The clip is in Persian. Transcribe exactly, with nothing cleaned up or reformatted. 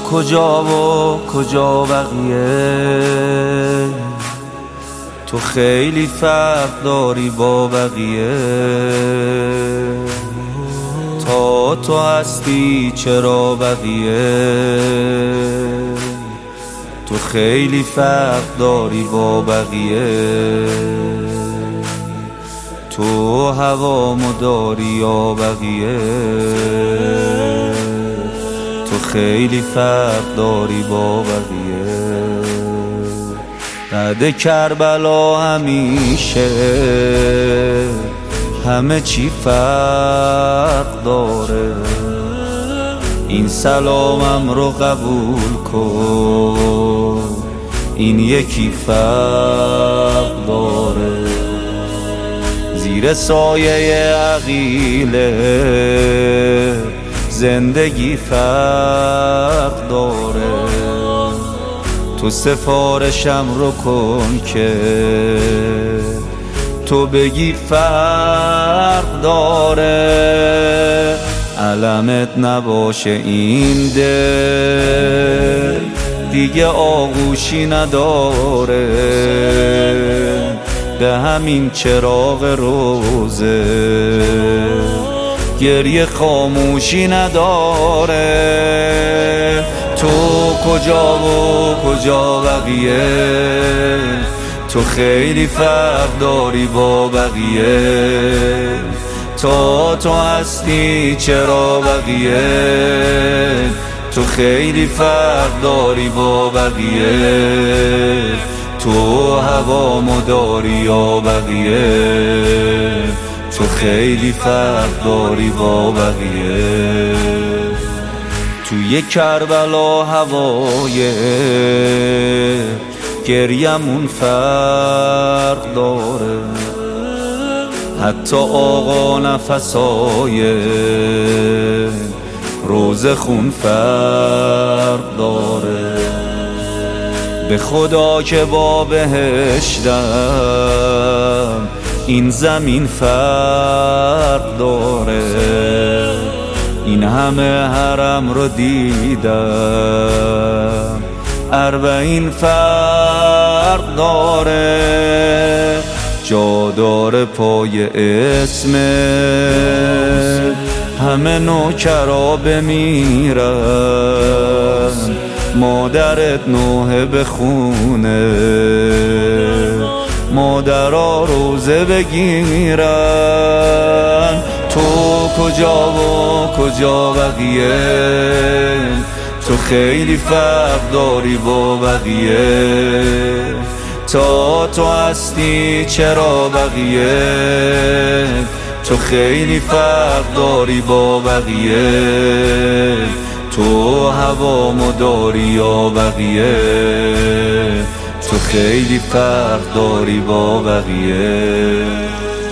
کجا و کجا بقیه؟ تو خیلی فرق داری با بقیه. تا تو هستی چرا بقیه؟ تو خیلی فرق داری با بقیه. تو هوامو داری یا بقیه؟ تو خیلی فرق داری با بقیه. بعد کربلا همیشه همه چی فرق داره. این سلامم رو قبول کن، این یکی فرق داره. زیر سایه عقیله زندگی فرق داره. تو سفارشم رو کن که تو بگی فرق داره. علمت نباشه این دل دیگه آغوشی نداره. به همین چراغ روزه گریه خاموشی نداره. تو کجا و کجا بقیه؟ تو خیلی فرق داری با بقیه. تا تو هستی چرا بقیه؟ تو خیلی فرق داری با بقیه. تو هوامو داری یا بقیه؟ تو خیلی فرق داری با بقیه. توی کربلا هوای گریمون فرق داره. حتی آقا نفسای روز خون فرق داره. به خدا که با بهشتم این زمین فرق داره. این همه حرم رو دیدم اربعین فرق داره. جا داره پای اسم همه نوکرا بمیرن. مادرت نوحه بخونه، مادرها روزه بگیرن. تو کجا و کجا بقیه؟ تو خیلی فرق داری با بقیه. تا تو هستی چرا بقیه؟ تو خیلی فرق داری با بقیه. تو هوامو داری یا بقیه؟ تو خیلی فرق داری با بقیه.